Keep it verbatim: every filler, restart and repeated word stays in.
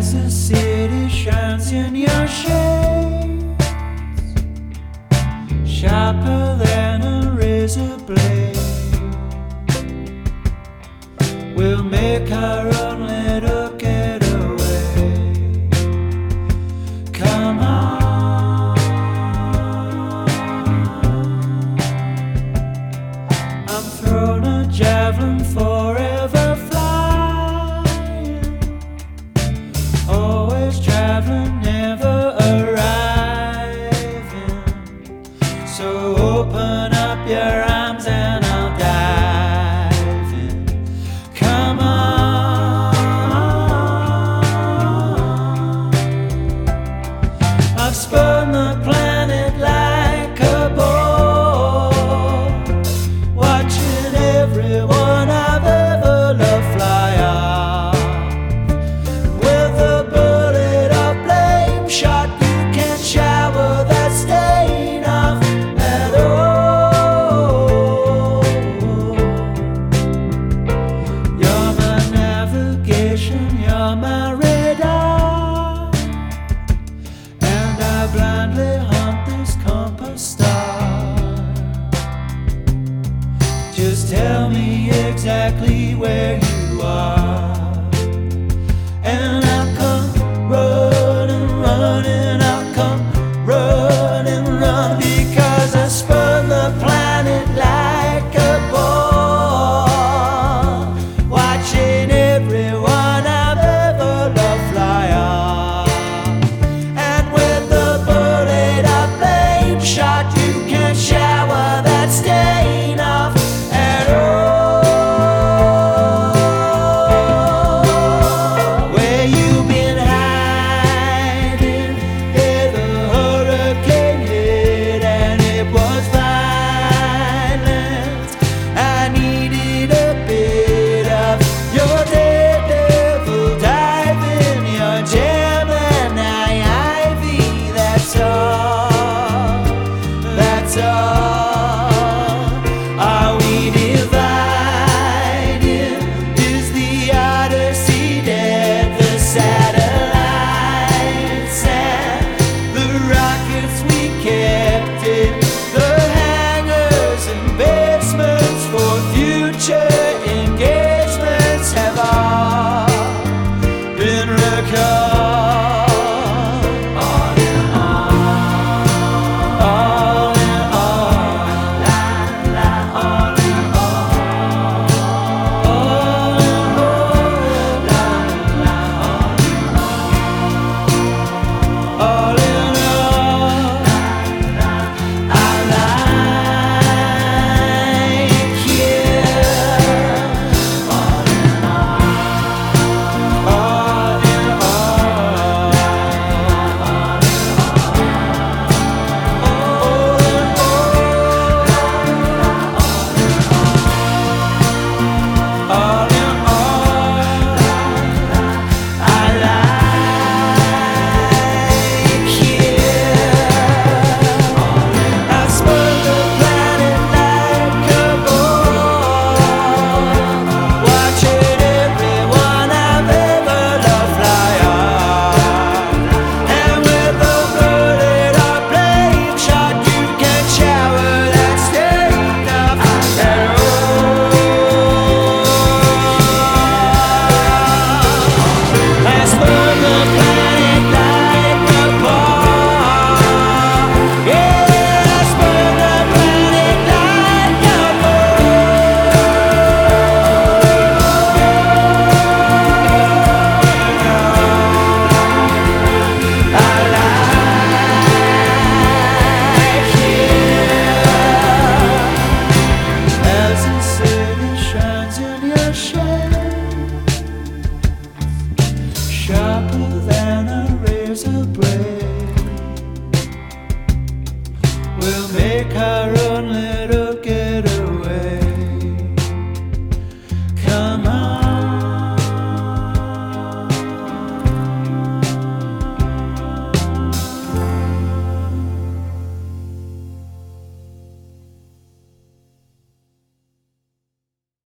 as the city shines in your shades, sharper than a razor blade. We'll make our own little getaway. Come on, I'm throwing a javelin forever flying, always traveling, never arriving. So open up your arms and I'll dive in. Come on, I've spun the planet like a ball, watching everyone I've ever loved fly off. With a bullet of blame shot, you can't shower that stain off at all. You're my navigation, you're my radar, and I blindly hunt this compass star. Just tell me exactly where you are.